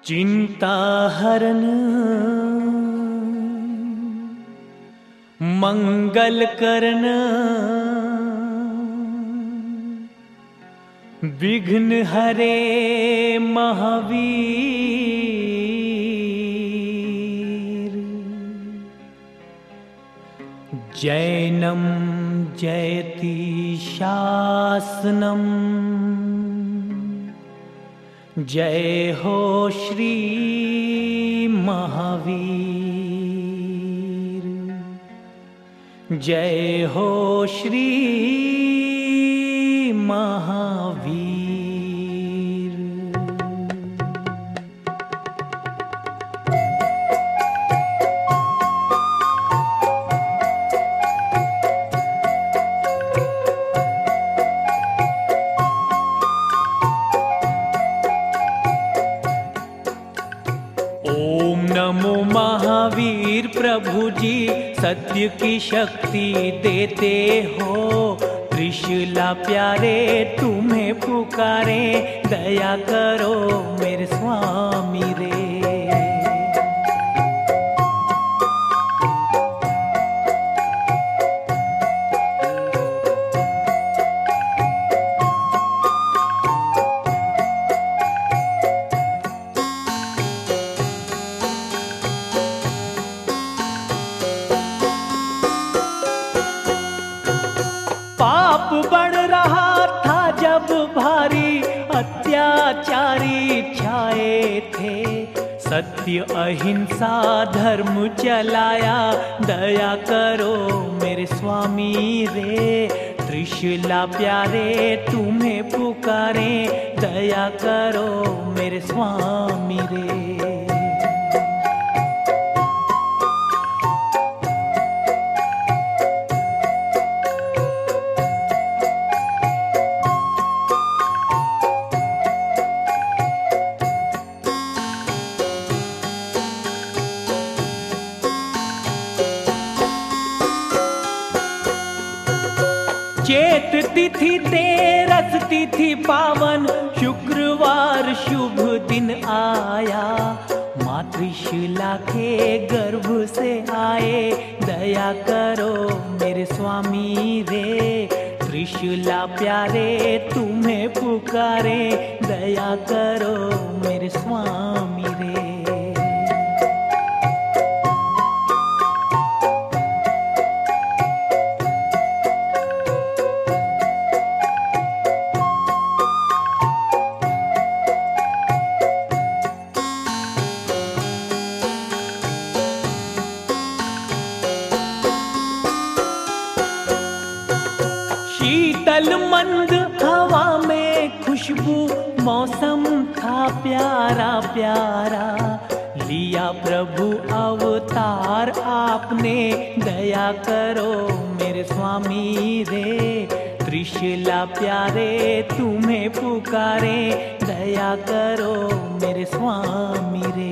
चिंता हरन मंगल करन विघ्न हरे महावीर। जैनम जयति शासनम जय हो श्री महावीर। जय हो श्री महावीर। ओम नमो महावीर प्रभु जी, सत्य की शक्ति देते हो। त्रिशूला प्यारे तुम्हें पुकारे, दया करो मेरे स्वामी रे। पाप बढ़ रहा था जब भारी, अत्याचारी छाए थे। सत्य अहिंसा धर्म चलाया, दया करो मेरे स्वामी रे। त्रिशूला प्यारे तुम्हें पुकारे, दया करो मेरे स्वामी रे। चेत तिथि तेरस तिथि पावन, शुक्रवार शुभ दिन आया। माँ त्रिशूला के गर्भ से आए, दया करो मेरे स्वामी रे। त्रिशूला प्यारे तुम्हें पुकारे, दया करो मेरे स्वामी रे। शीतल मंद हवा में खुशबू, मौसम था प्यारा प्यारा। लिया प्रभु अवतार आपने, दया करो मेरे स्वामी रे। त्रिशूला प्यारे तुम्हें पुकारे, दया करो मेरे स्वामी रे।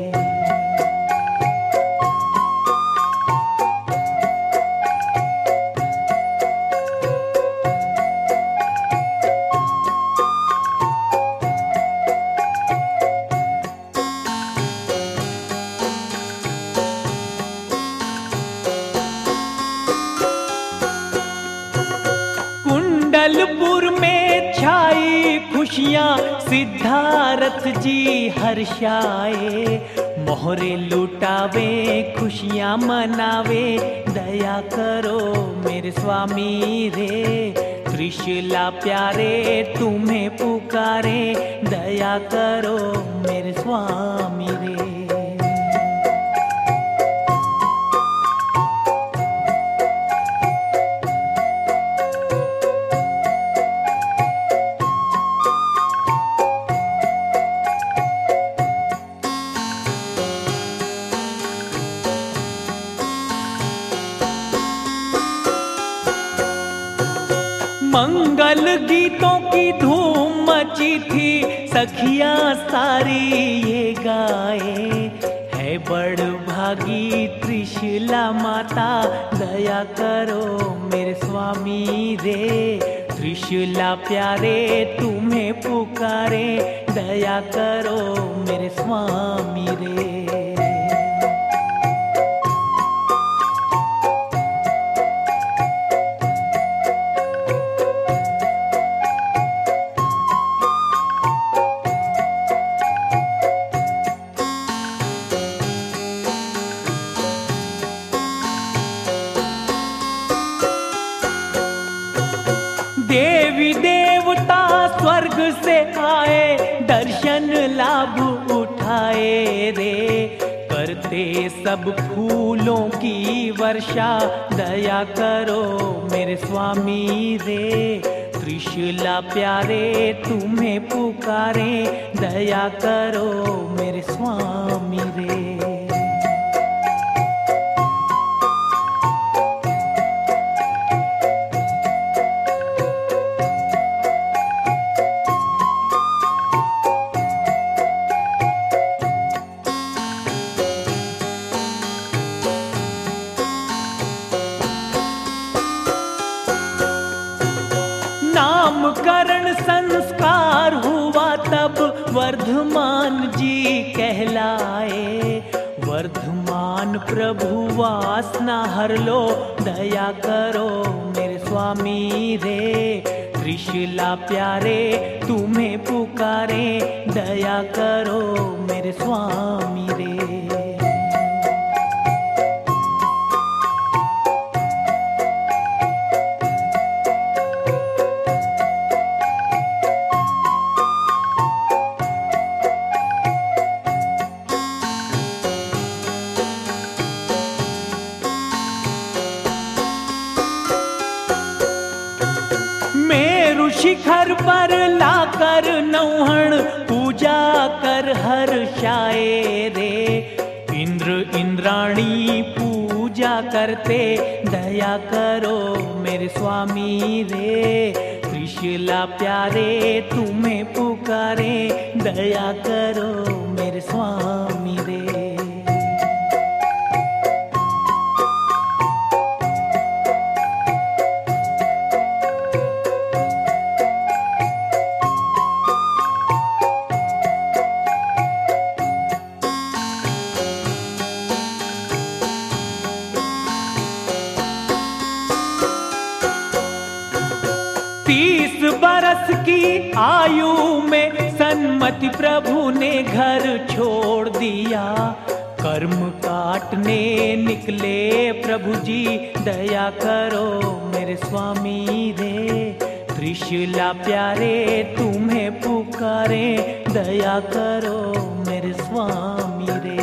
कुंडलपुर में छाई खुशियाँ, सिद्धार्थ जी हर्षाए। मोहरे लुटावे खुशियाँ मनावे, दया करो मेरे स्वामी रे। त्रिशूला प्यारे तुम्हें पुकारे, दया करो मेरे स्वामी रे। मंगल गीतों की धूम मची थी, सखियां सारी ये गाए। है बड़ भागी त्रिशूला माता, दया करो मेरे स्वामी रे। त्रिशूला प्यारे तुम्हें पुकारे, दया करो मेरे मेरे स्वामी रे। देवी देवता स्वर्ग से आए, दर्शन लाभ उठाए रे। करते सब फूलों की वर्षा, दया करो मेरे स्वामी रे। त्रिशूला प्यारे तुम्हें पुकारे, दया करो मेरे स्वामी रे। नामकरण संस्कार हुआ तब वर्धमान जी कहलाए। वर्धमान प्रभु वासना हर लो, दया करो मेरे स्वामी रे। त्रिशूला प्यारे तुम्हें पुकारे, दया करो मेरे स्वामी रे। मेरु शिखर पर लाकर नौहण, पूजा कर हर्षाए रे। इंद्र इंद्राणी पूजा करते, दया करो मेरे स्वामी रे। त्रिशूला प्यारे तुम्हें पुकारे, दया करो मेरे स्वामी रे। बरस की आयु में सन्मति प्रभु ने घर छोड़ दिया। कर्म काटने निकले प्रभु जी, दया करो मेरे स्वामी रे। त्रिशूला प्यारे तुम्हें पुकारे, दया करो मेरे स्वामी रे।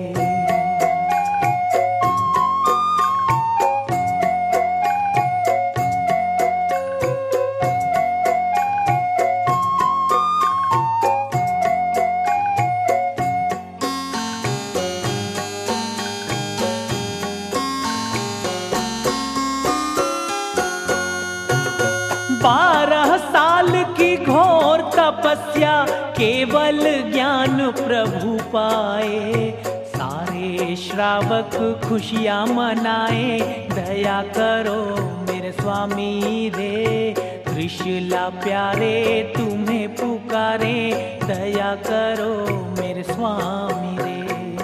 बारह साल की घोर तपस्या, केवल ज्ञान प्रभु पाए। सारे श्रावक खुशियाँ मनाए, दया करो मेरे स्वामी रे। त्रिशूला प्यारे तुम्हें पुकारे, दया करो मेरे स्वामी रे।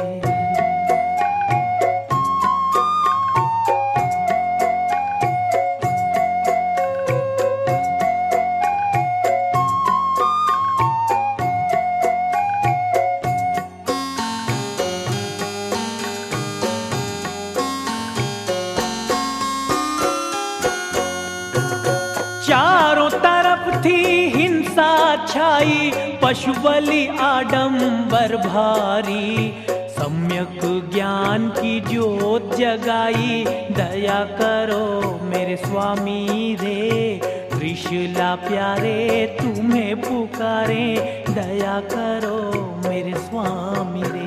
चारों तरफ थी हिंसा छाई, पशु बलि आडंबर भारी। सम्यक ज्ञान की ज्योत जगाई, दया करो मेरे स्वामी रे। त्रिशूला प्यारे तुम्हें पुकारे, दया करो मेरे स्वामी रे।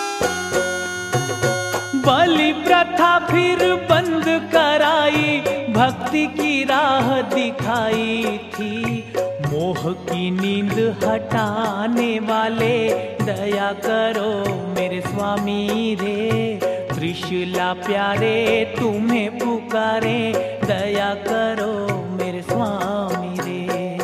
बलि प्रथा फिर बंद कराई, भक्ति की राह दिखाई थी। मोह की नींद हटाने वाले दया करो मेरे स्वामी रे। त्रिशूला प्यारे तुम्हें पुकारे, दया करो मेरे स्वामी रे।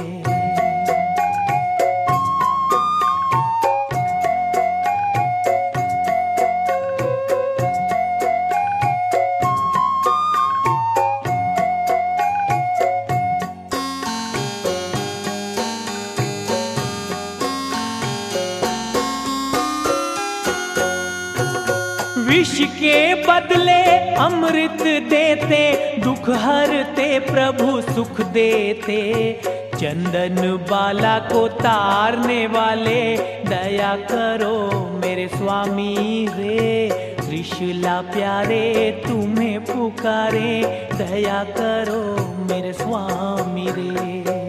विष के बदले अमृत देते, दुख हरते प्रभु सुख देते। चंदन बाला को तारने वाले दया करो मेरे स्वामी रे। त्रिशूला प्यारे तुम्हें पुकारे, दया करो मेरे स्वामी रे।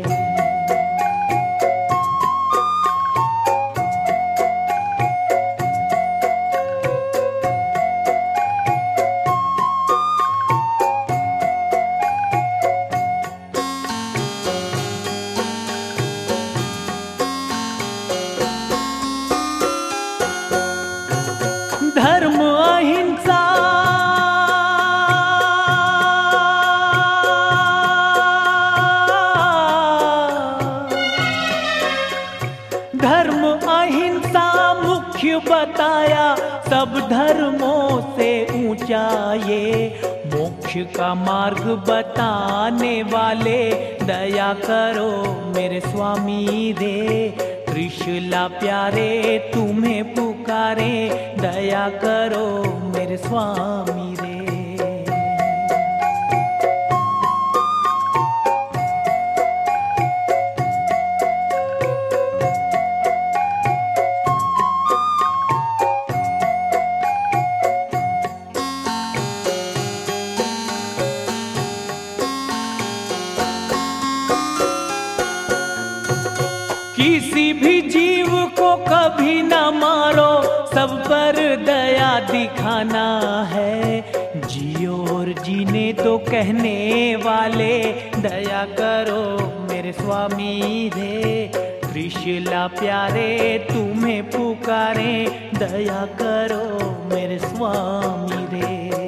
धर्म अहिंसा धर्म अहिंसा मुख्य बताया, सब धर्मों से ऊंचा ये। मोक्ष का मार्ग बताने वाले दया करो मेरे स्वामी रे। त्रिशूला प्यारे तुम्हें पुकारे, दया करो मेरे स्वामी रे। किसी भी जीव को कभी न मारो, सब पर दया दिखाना है। जियो और जीने तो कहने वाले दया करो मेरे स्वामी रे। त्रिशूला प्यारे तुम्हें पुकारे, दया करो मेरे स्वामी रे।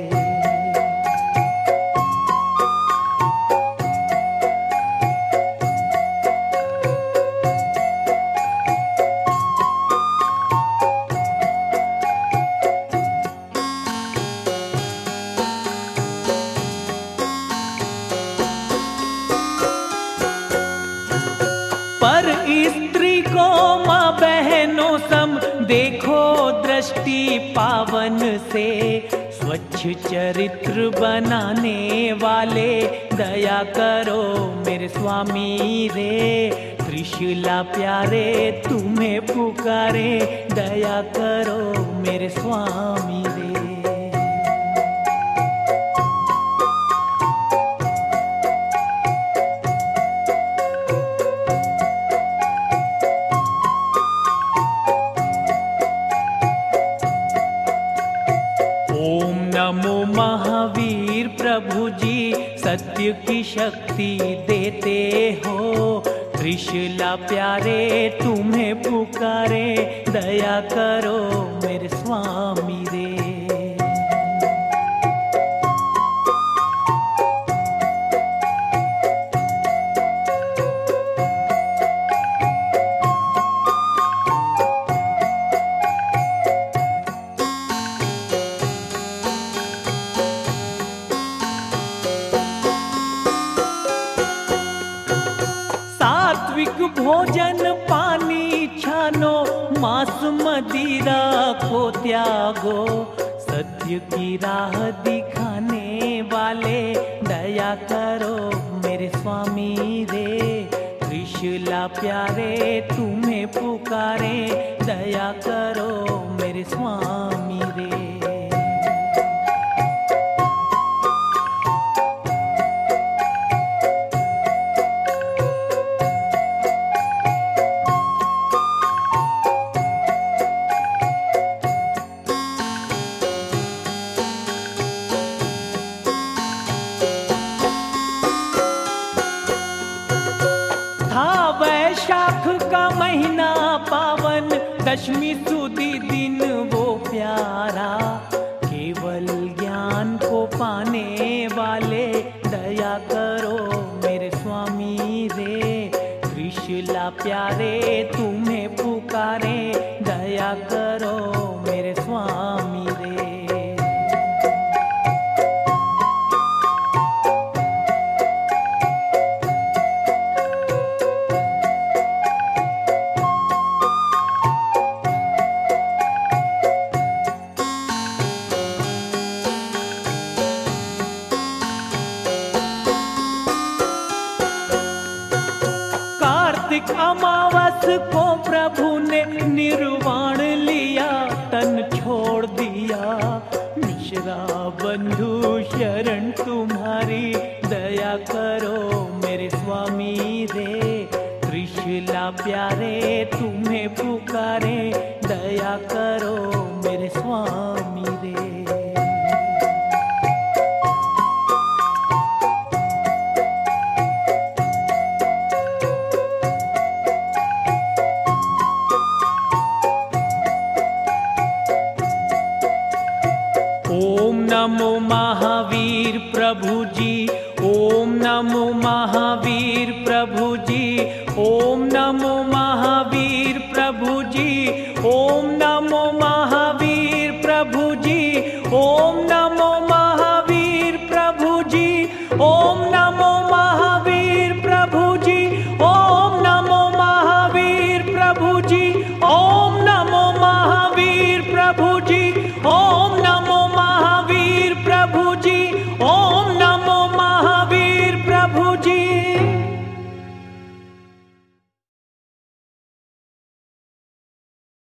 पर स्त्री को माँ बहनों सम देखो दृष्टि पावन से। स्वच्छ चरित्र बनाने वाले दया करो मेरे स्वामी रे। त्रिशूला प्यारे तुम्हें पुकारे, दया करो मेरे स्वामी रे। ओम नमो महावीर प्रभु जी, सत्य की शक्ति देते हो। त्रिशूला प्यारे तुम्हें पुकारे, दया करो मेरे स्वामी रे। सात्विक भोजन पानी छानो, मांस मदिरा को त्यागो। सत्य की राह दिखाने वाले दया करो मेरे स्वामी रे। त्रिशूला प्यारे तुम्हें पुकारे, दया करो मेरे स्वामी रे। दशमी सुदी दिन वो प्यारा, केवल ज्ञान को पाने वाले दया करो मेरे स्वामी रे। त्रिशूला प्यारे तुम्हें पुकारे, दया करो मेरे स्वामी रे। कार्तिक अमावस को प्रभु ने निर्वाण लिया, तन छोड़ दिया। मिश्रा बंधु शरण तुम्हारी, दया करो मेरे स्वामी रे। त्रिशूला प्यारे तुम्हें पुकारे, दया करो मेरे स्वामी रे। ओम नमो महावीर प्रभु जी, ओम नमो महावीर प्रभु जी, ओम नमो महावीर प्रभु जी, ओम नमो महावीर प्रभु जी, ओम नमो महावीर प्रभु जी, ओम नमो महावीर प्रभु जी, ओम नमो महावीर प्रभु जी, ओम नमो महावीर प्रभु जी, ओम नमो महावीर प्रभु जी, ओम नमो महावीर प्रभु जी।